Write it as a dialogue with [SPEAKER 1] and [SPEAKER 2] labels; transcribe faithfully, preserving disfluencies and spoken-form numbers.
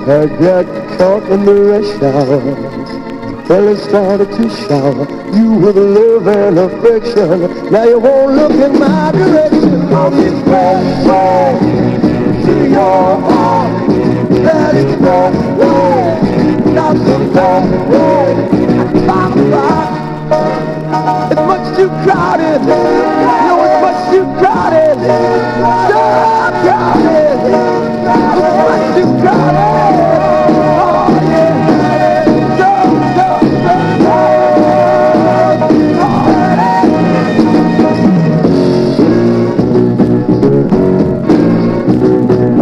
[SPEAKER 1] I got caught in the rush hour. Well, it started to shower you with love and affection. Now you won't look in my direction. On this way to your heart, that is the way. Not the way. I found a spot. It's much too crowded. You know it's much too crowded. So crowded. It's much too crowded.